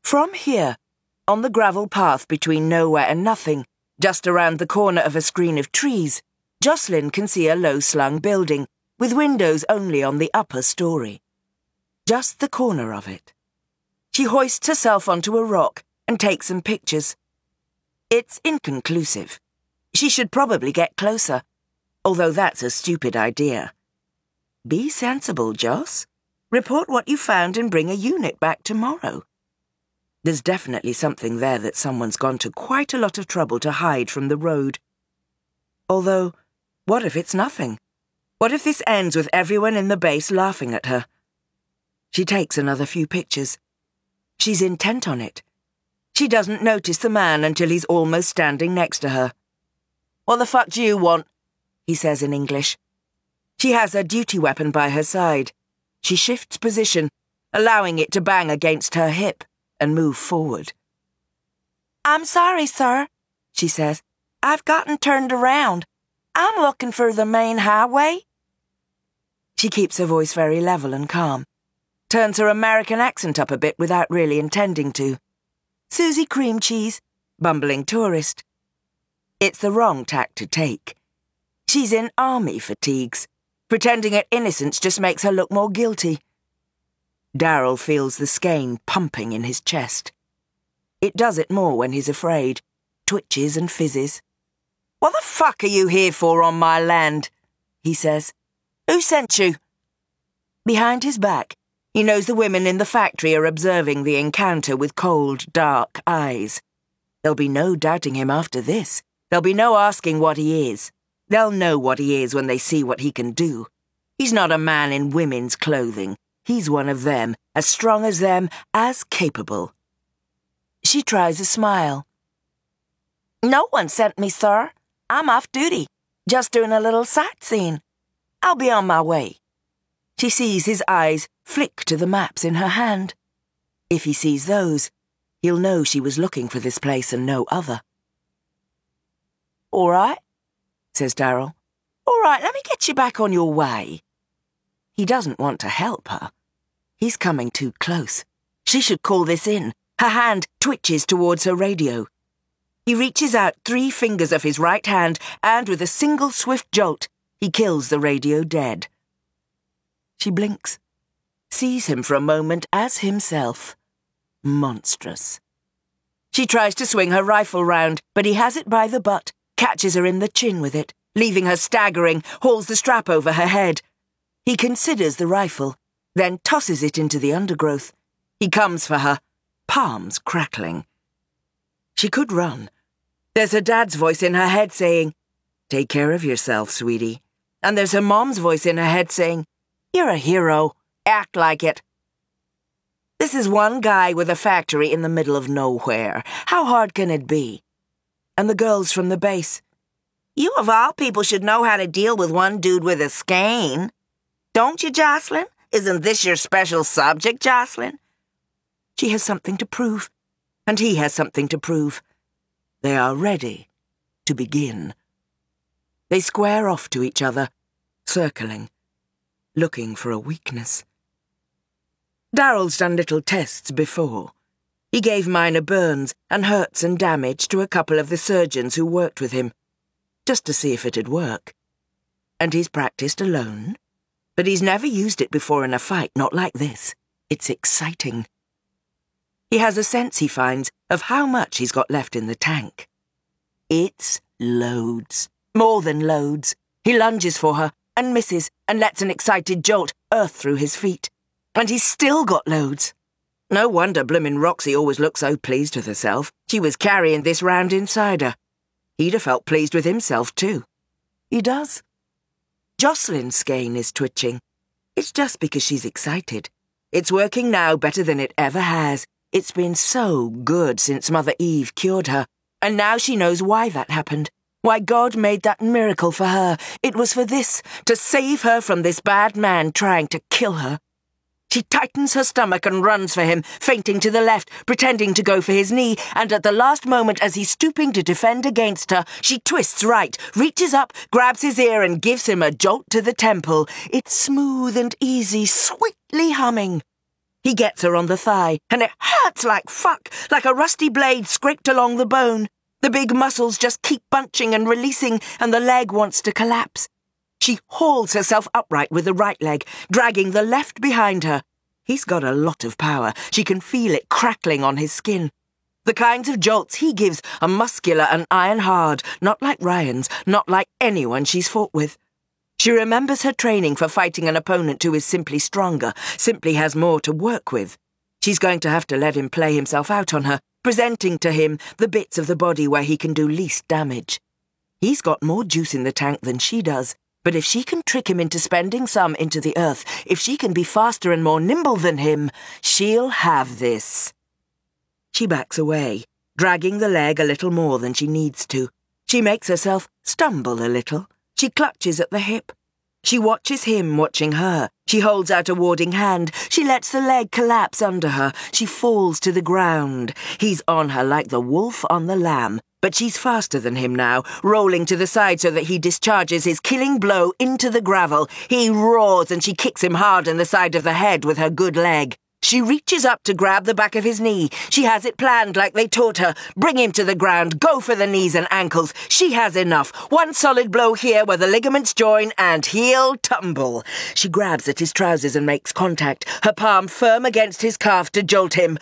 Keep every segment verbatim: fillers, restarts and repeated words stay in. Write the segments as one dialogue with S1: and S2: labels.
S1: From here, on the gravel path between nowhere and nothing, just around the corner of a screen of trees, Jocelyn can see a low-slung building with windows only on the upper story. Just the corner of it. She hoists herself onto a rock and takes some pictures. It's inconclusive. She should probably get closer, although that's a stupid idea. Be sensible, Joss. Report what you found and bring a unit back tomorrow. There's definitely something there that someone's gone to quite a lot of trouble to hide from the road. Although, what if it's nothing? What if this ends with everyone in the base laughing at her? She takes another few pictures. She's intent on it. She doesn't notice the man until he's almost standing next to her. "What the fuck do you want?" he says in English. She has her duty weapon by her side. She shifts position, allowing it to bang against her hip, and move forward. "I'm sorry, sir," she says. "I've gotten turned around. I'm looking for the main highway." She keeps her voice very level and calm, turns her American accent up a bit without really intending to. "Susie Cream Cheese, bumbling tourist." It's the wrong tack to take. She's in army fatigues. Pretending at innocence just makes her look more guilty. Daryl feels the skein pumping in his chest. It does it more when he's afraid, twitches and fizzes. "What the fuck are you here for on my land?" he says. "Who sent you?" Behind his back, he knows the women in the factory are observing the encounter with cold, dark eyes. There'll be no doubting him after this. There'll be no asking what he is. They'll know what he is when they see what he can do. He's not a man in women's clothing. He's one of them, as strong as them, as capable. She tries a smile. "No one sent me, sir. I'm off duty, just doing a little sightseeing. I'll be on my way." She sees his eyes flick to the maps in her hand. If he sees those, he'll know she was looking for this place and no other. "All right," says Daryl. "All right, let me get you back on your way." He doesn't want to help her. He's coming too close. She should call this in. Her hand twitches towards her radio. He reaches out three fingers of his right hand, and with a single swift jolt, he kills the radio dead. She blinks, sees him for a moment as himself. Monstrous. She tries to swing her rifle round, but he has it by the butt, catches her in the chin with it, leaving her staggering, hauls the strap over her head. He considers the rifle, then tosses it into the undergrowth. He comes for her, palms crackling. She could run. There's her dad's voice in her head saying, "Take care of yourself, sweetie." And there's her mom's voice in her head saying, "You're a hero. Act like it." This is one guy with a factory in the middle of nowhere. How hard can it be? And the girls from the base. "You of all people should know how to deal with one dude with a skein. Don't you, Jocelyn? Isn't this your special subject, Jocelyn?" She has something to prove, and he has something to prove. They are ready to begin. They square off to each other, circling, looking for a weakness. Daryl's done little tests before. He gave minor burns and hurts and damage to a couple of the surgeons who worked with him, just to see if it'd work. And he's practiced alone, but he's never used it before in a fight, not like this. It's exciting. He has a sense, he finds, of how much he's got left in the tank. It's loads. More than loads. He lunges for her, and misses, and lets an excited jolt earth through his feet. And he's still got loads. No wonder bloomin' Roxy always looked so pleased with herself. She was carrying this round inside her. He'd have felt pleased with himself, too. He does. Jocelyn's skein is twitching. It's just because she's excited. It's working now better than it ever has. It's been so good since Mother Eve cured her, and now she knows why that happened. Why God made that miracle for her. It was for this, to save her from this bad man trying to kill her. She tightens her stomach and runs for him, feinting to the left, pretending to go for his knee, and at the last moment as he's stooping to defend against her, she twists right, reaches up, grabs his ear and gives him a jolt to the temple. It's smooth and easy, sweetly humming. He gets her on the thigh, and it hurts like fuck, like a rusty blade scraped along the bone. The big muscles just keep bunching and releasing, and the leg wants to collapse. She hauls herself upright with the right leg, dragging the left behind her. He's got a lot of power. She can feel it crackling on his skin. The kinds of jolts he gives are muscular and iron-hard, not like Ryan's, not like anyone she's fought with. She remembers her training for fighting an opponent who is simply stronger, simply has more to work with. She's going to have to let him play himself out on her, presenting to him the bits of the body where he can do least damage. He's got more juice in the tank than she does, but if she can trick him into spending some into the earth, if she can be faster and more nimble than him, she'll have this. She backs away, dragging the leg a little more than she needs to. She makes herself stumble a little. She clutches at the hip. She watches him watching her. She holds out a warding hand. She lets the leg collapse under her. She falls to the ground. He's on her like the wolf on the lamb, but she's faster than him now, rolling to the side so that he discharges his killing blow into the gravel. He roars and she kicks him hard in the side of the head with her good leg. She reaches up to grab the back of his knee. She has it planned like they taught her. Bring him to the ground, go for the knees and ankles. She has enough. One solid blow here where the ligaments join and he'll tumble. She grabs at his trousers and makes contact, her palm firm against his calf to jolt him.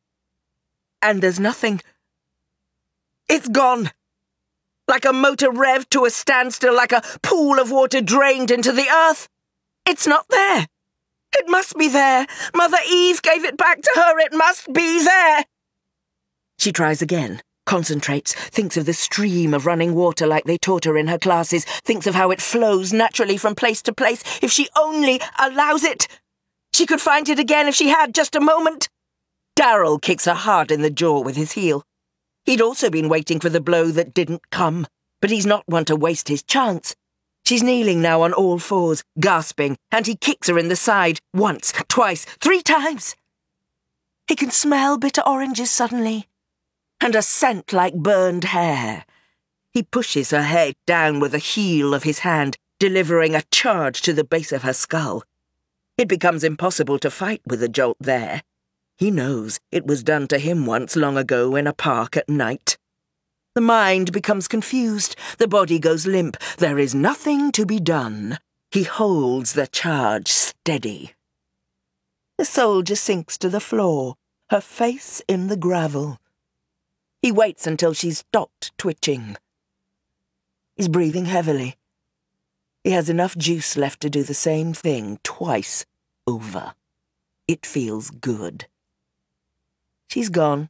S1: And there's nothing. It's gone. Like a motor revved to a standstill, like a pool of water drained into the earth. It's not there. It must be there. Mother Eve gave it back to her. It must be there. She tries again, concentrates, thinks of the stream of running water like they taught her in her classes, thinks of how it flows naturally from place to place if she only allows it. She could find it again if she had just a moment. Darryl kicks her hard in the jaw with his heel. He'd also been waiting for the blow that didn't come, but he's not one to waste his chance. She's kneeling now on all fours, gasping, and he kicks her in the side, once, twice, three times. He can smell bitter oranges suddenly, and a scent like burned hair. He pushes her head down with the heel of his hand, delivering a charge to the base of her skull. It becomes impossible to fight with a jolt there. He knows it was done to him once long ago in a park at night. The mind becomes confused, the body goes limp. There is nothing to be done. He holds the charge steady. The soldier sinks to the floor, her face in the gravel. He waits until she's stopped twitching. He's breathing heavily. He has enough juice left to do the same thing twice over. It feels good. She's gone.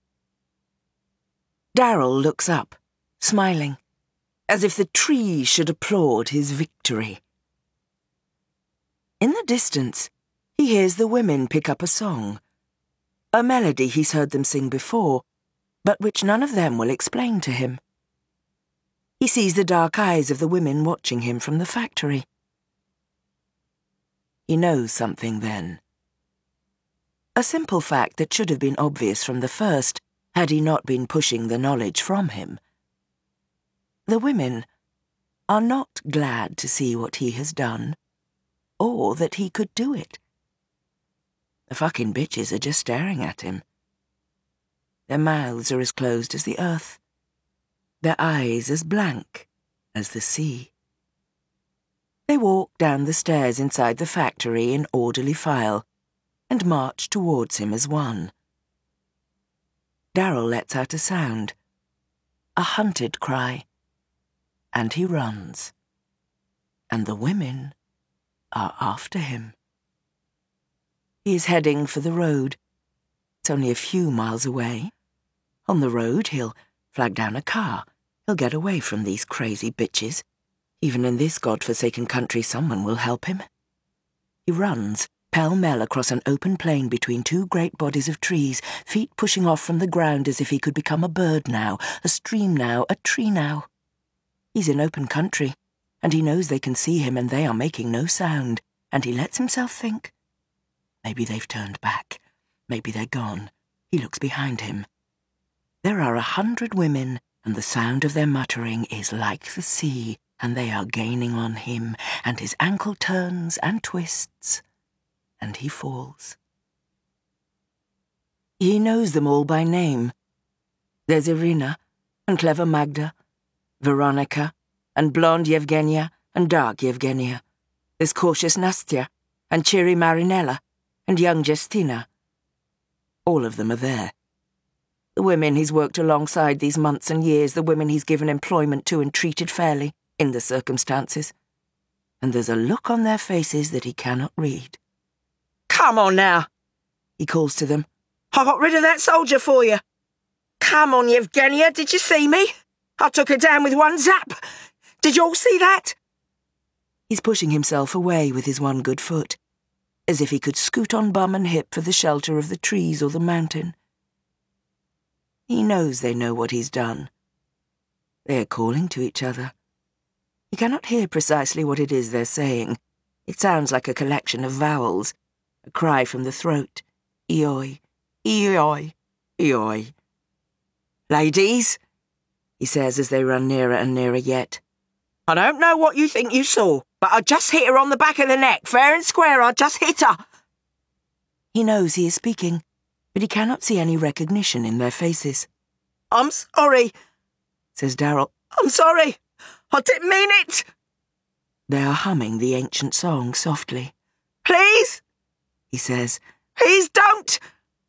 S1: Darryl looks up, smiling, as if the trees should applaud his victory. In the distance, he hears the women pick up a song, a melody he's heard them sing before, but which none of them will explain to him. He sees the dark eyes of the women watching him from the factory. He knows something then. A simple fact that should have been obvious from the first, had he not been pushing the knowledge from him. The women are not glad to see what he has done, or that he could do it. The fucking bitches are just staring at him. Their mouths are as closed as the earth, their eyes as blank as the sea. They walk down the stairs inside the factory in orderly file, and march towards him as one. Darryl lets out a sound, a hunted cry, and he runs. And the women are after him. He is heading for the road. It's only a few miles away. On the road, he'll flag down a car. He'll get away from these crazy bitches. Even in this godforsaken country, someone will help him. He runs, pell-mell across an open plain between two great bodies of trees, feet pushing off from the ground as if he could become a bird now, a stream now, a tree now. He's in open country, and he knows they can see him and they are making no sound, and he lets himself think. Maybe they've turned back. Maybe they're gone. He looks behind him. There are a hundred women, and the sound of their muttering is like the sea, and they are gaining on him, and his ankle turns and twists, and he falls. He knows them all by name. There's Irina, and clever Magda, Veronica, and blonde Yevgenia, and dark Yevgenia. There's cautious Nastya, and cheery Marinella, and young Justina. All of them are there. The women he's worked alongside these months and years, the women he's given employment to and treated fairly, in the circumstances. And there's a look on their faces that he cannot read. "Come on now," he calls to them. "I got rid of that soldier for you. Come on, Yevgenia, did you see me? I took her down with one zap. Did you all see that?" He's pushing himself away with his one good foot, as if he could scoot on bum and hip for the shelter of the trees or the mountain. He knows they know what he's done. They are calling to each other. He cannot hear precisely what it is they're saying. It sounds like a collection of vowels, a cry from the throat. Eoi, eoi, eoi. "Ladies," he says as they run nearer and nearer yet, "I don't know what you think you saw, but I just hit her on the back of the neck, fair and square, I just hit her." He knows he is speaking, but he cannot see any recognition in their faces. "I'm sorry," says Darrell. "I'm sorry. I didn't mean it." They are humming the ancient song softly. "Please," he says, "please don't."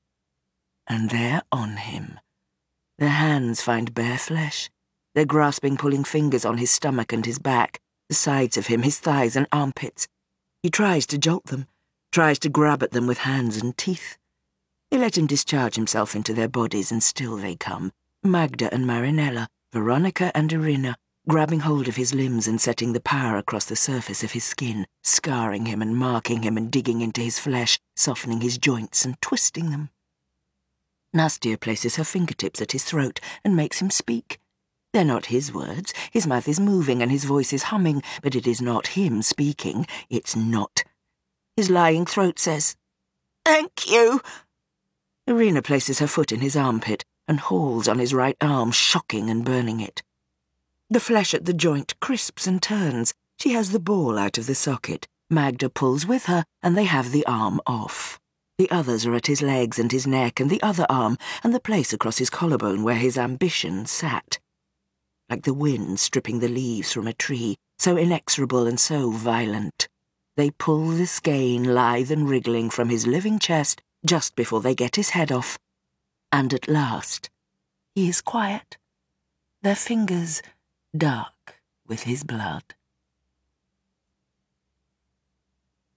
S1: And they're on him. Their hands find bare flesh. They're grasping, pulling fingers on his stomach and his back, the sides of him, his thighs and armpits. He tries to jolt them, tries to grab at them with hands and teeth. They let him discharge himself into their bodies, and still they come, Magda and Marinella, Veronica and Irina, grabbing hold of his limbs and setting the power across the surface of his skin, scarring him and marking him and digging into his flesh, softening his joints and twisting them. Nastya places her fingertips at his throat and makes him speak. They're not his words. His mouth is moving and his voice is humming, but it is not him speaking. It's not. His lying throat says, "Thank you." Irina places her foot in his armpit and hauls on his right arm, shocking and burning it. The flesh at the joint crisps and turns. She has the ball out of the socket. Magda pulls with her, and they have the arm off. The others are at his legs and his neck and the other arm and the place across his collarbone where his ambition sat. Like the wind stripping the leaves from a tree, so inexorable and so violent. They pull the skein lithe and wriggling from his living chest just before they get his head off. And at last, he is quiet, their fingers dark with his blood.